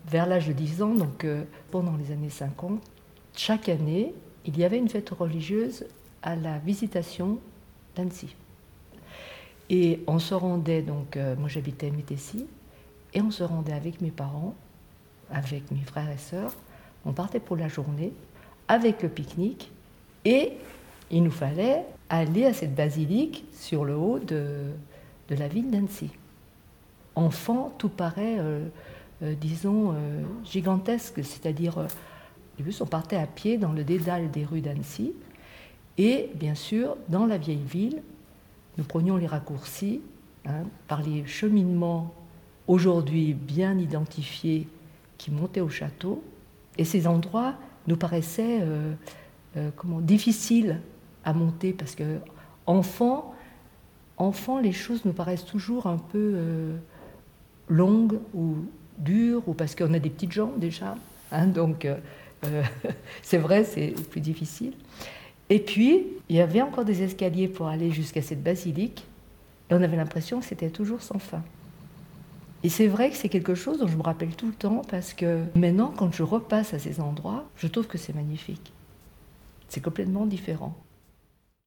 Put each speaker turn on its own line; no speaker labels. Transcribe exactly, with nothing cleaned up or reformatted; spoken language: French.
vers l'âge de dix ans, donc euh, pendant les années cinquante, chaque année, il y avait une fête religieuse à la Visitation d'Annecy. Et on se rendait, donc, euh, moi j'habitais à Métessy, et on se rendait avec mes parents, avec mes frères et sœurs, on partait pour la journée, avec le pique-nique, et il nous fallait aller à cette basilique sur le haut de, de la ville d'Annecy. Enfant, tout paraît, euh, euh, disons, euh, gigantesque, c'est-à-dire, euh, au début, on partait à pied dans le dédale des rues d'Annecy, et bien sûr, dans la vieille ville, nous prenions les raccourcis hein, par les cheminements aujourd'hui bien identifiés qui montaient au château, et ces endroits nous paraissaient euh, euh, comment, difficiles à monter, parce que enfant, enfant, les choses nous paraissent toujours un peu euh, longues ou dures, ou parce qu'on a des petites jambes déjà, hein, donc euh, euh, c'est vrai, c'est plus difficile. Et puis, il y avait encore des escaliers pour aller jusqu'à cette basilique, et on avait l'impression que c'était toujours sans fin. Et c'est vrai que c'est quelque chose dont je me rappelle tout le temps, parce que maintenant, quand je repasse à ces endroits, je trouve que c'est magnifique. C'est complètement différent.